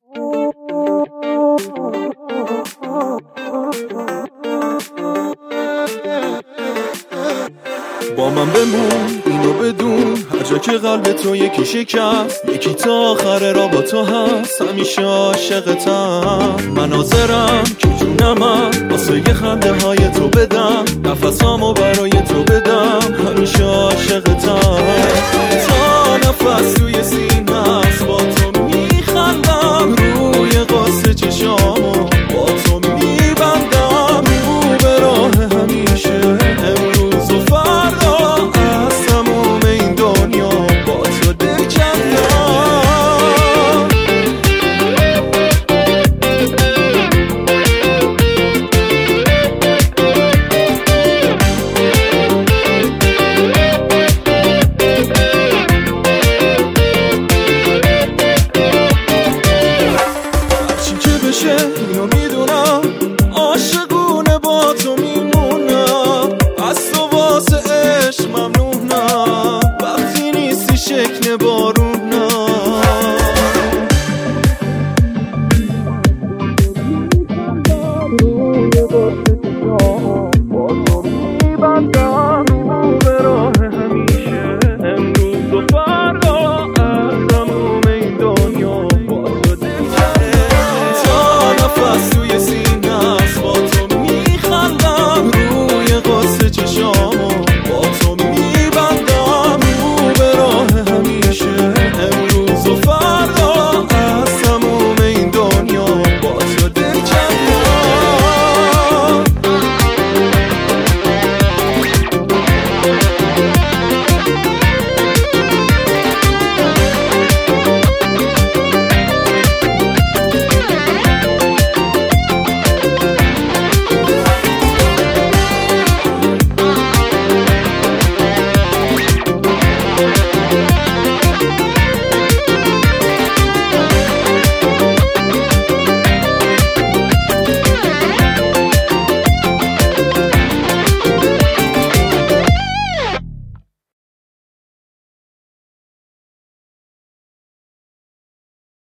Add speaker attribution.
Speaker 1: با من بمون اینو بدون، هر جا که قلب تو یکی شکست، یکی تا آخر را با تو هست. همیشه عاشقتم، من حاضرم که جونمم واسه یه خنده های تو بدم، نفسامو برای تو بدم. همیشه عاشقتم تا نفس توی